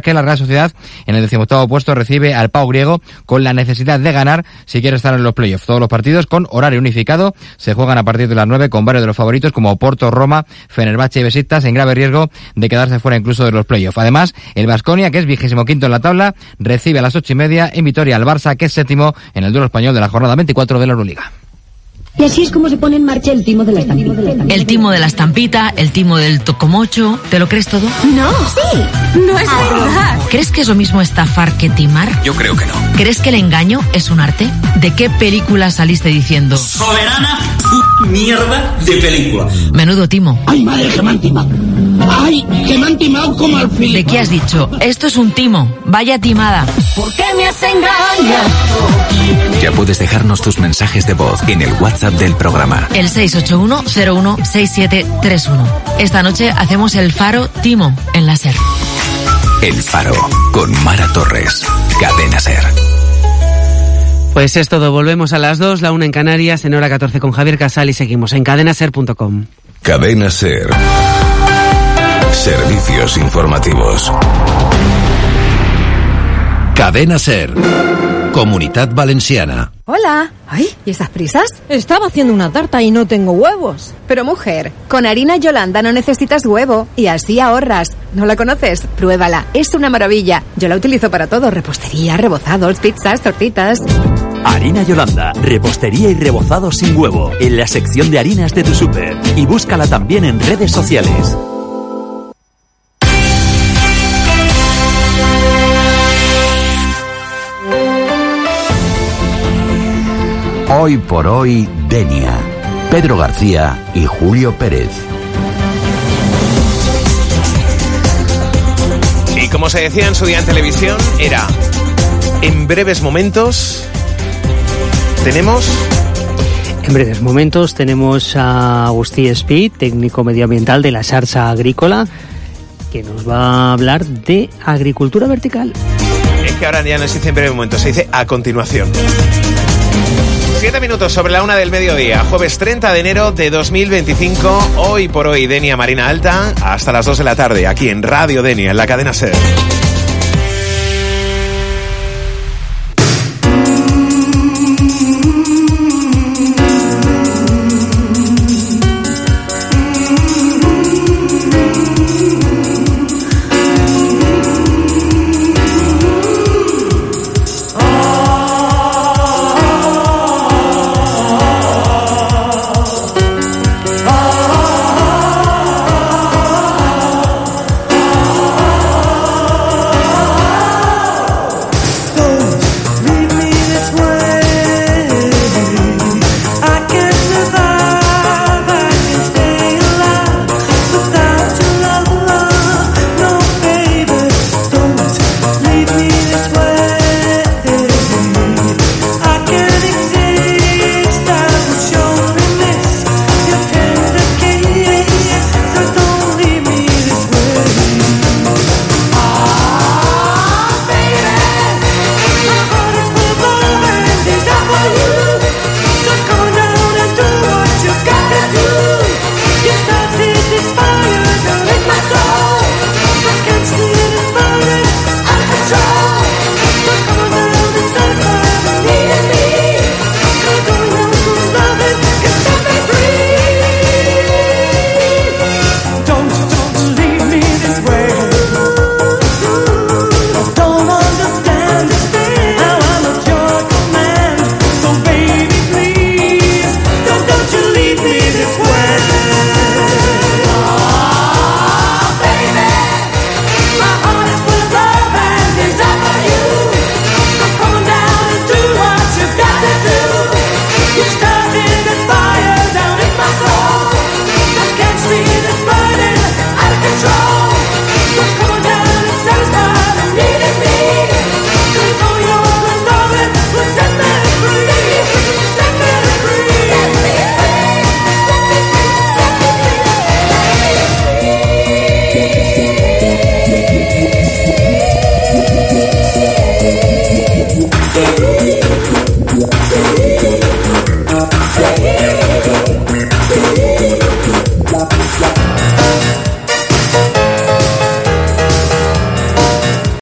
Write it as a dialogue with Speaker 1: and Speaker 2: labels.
Speaker 1: que la Real Sociedad en el 18º puesto recibe al Pau griego con la necesidad de ganar si quiere estar en los playoffs. Todos los partidos con horario unificado se juegan a partir de las 9 con varios de los favoritos como Porto, Roma, Fenerbahce y Besiktas en grave riesgo de quedarse fuera incluso de los playoffs. Además, el Baskonia, que es 25º en la tabla, recibe a las 8:30 en Vitoria al Barça, que es 7º en el duelo español de la jornada 24 de la Euroliga.
Speaker 2: Y así es como se pone en marcha el timo de la estampita.
Speaker 3: El timo de la estampita, el timo del tocomocho. ¿Te lo crees todo?
Speaker 4: No, sí, no es verdad.
Speaker 3: ¿Crees que es lo mismo estafar que timar?
Speaker 5: Yo creo que no.
Speaker 3: ¿Crees que el engaño es un arte? ¿De qué película saliste diciendo?
Speaker 5: Soberana mierda de película.
Speaker 3: Menudo timo.
Speaker 6: ¡Ay, madre, que me han timado! ¡Ay, que me han timado como al fin!
Speaker 3: ¿De qué has dicho? Esto es un timo. Vaya timada.
Speaker 4: ¿Por qué me has engañado?
Speaker 7: Ya puedes dejarnos tus mensajes de voz en el WhatsApp del programa.
Speaker 3: El 681-016731. Esta noche hacemos el Faro Timo en la SER.
Speaker 7: El Faro, con Mara Torres. Cadena SER.
Speaker 8: Pues es todo, volvemos a las 2, la 1 en Canarias, en hora 14 con Javier Casal y seguimos en cadenaser.com.
Speaker 7: Cadena SER. Servicios informativos. Cadena SER. Comunitat Valenciana.
Speaker 9: Hola. Ay, ¿y esas prisas? Estaba haciendo una tarta y no tengo huevos.
Speaker 10: Pero mujer, con harina Yolanda no necesitas huevo y así ahorras. ¿No la conoces? Pruébala, es una maravilla. Yo la utilizo para todo, repostería, rebozados, pizzas, tortitas.
Speaker 11: Harina Yolanda, repostería y rebozados sin huevo, en la sección de harinas de tu súper. Y búscala también en redes sociales.
Speaker 12: Hoy por hoy, Denia. Pedro García y Julio Pérez.
Speaker 13: Y como se decía en su día en televisión, era en breves momentos tenemos...
Speaker 8: En breves momentos tenemos a Agustí Espí, técnico medioambiental de la Xarxa Agrícola, que nos va a hablar de agricultura vertical.
Speaker 13: Es que ahora ya no se dice en breves momentos, se dice a continuación. 7 minutos sobre la 1 del mediodía, jueves 30 de enero de 2025, hoy por hoy Denia Marina Alta, hasta las 2 de la tarde, aquí en Radio Denia, en la cadena SER.